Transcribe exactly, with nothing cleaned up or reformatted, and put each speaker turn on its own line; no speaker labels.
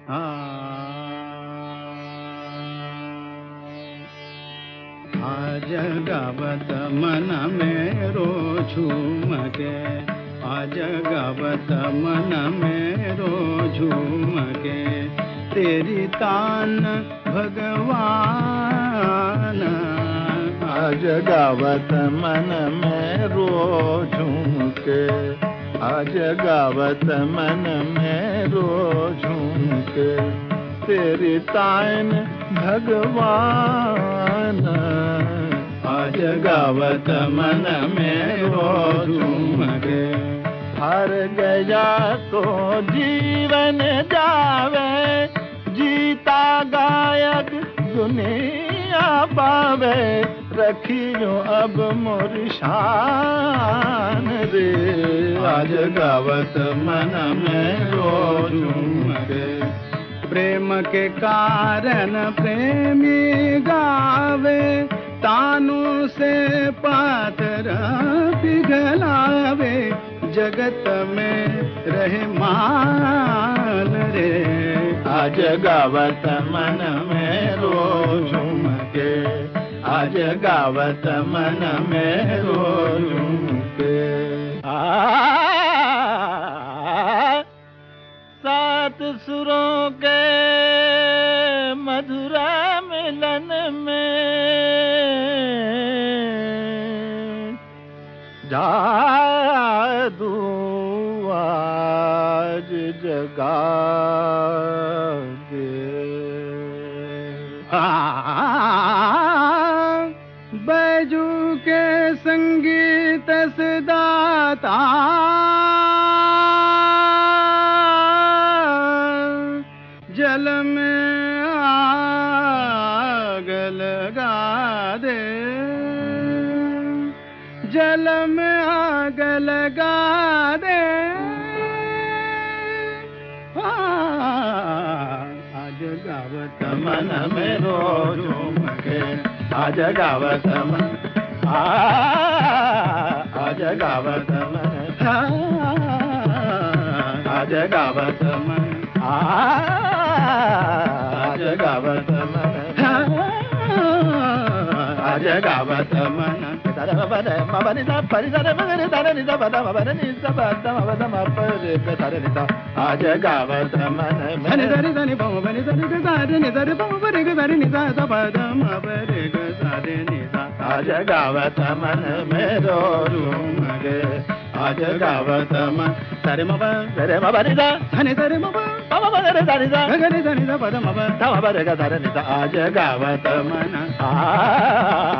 आज गावत मन मेरो झूम के, आज गावत मन मेरो झूम के, तेरी तान भगवान।
आज गावत मन मेरो झूम के, आज गावत मन मेरो झूम के, तेरी तान भगवान।
आज गावत मन मेरो झूम के,
हार गया तो जीवन जावे, जीता गायक दुनिया पावे, रखियो अब मोर शान रे।
आज गावत मन मेरो झूम के, प्रेम के कारण प्रेमी गावे, तानु से पाथर पिघलावे, जगत में रहे मान रे।
आज गावत मन मेरो झूम के, आज गावत मन मेरो झूम के। आ सात सुरों के मधुर मिलन में जादू आज जगा दे।
बैजू के संगीत सदाता, जल में आग लगा दे, जल में आग लगा दे। आज गावत
मन मेरो झूम के, आज गावत मन, आज गावत मन, आज गावत मन, आज गावत मन, आज गावत मन। मबरे मबरे दा परि दा मगरे दा नि दा बदा मबरे नि दा बदा मबदा मपरे पे दा नि दा। आज गावत मन
मने दा दा नि बम मने दा दा दा नि दा बम मबरे ग दा नि दा दा बदा मबरे ग दा नि दा।
आज गावत मन मेरो झूम के, आज गावत मन।
सारे मबा
रे मबरे दा
धने सारे मबा
मबा मबरे दा नि दा
गरे दा नि दा बदा मबा
दा मबरे ग दा नि दा। आज गावत
मन
आ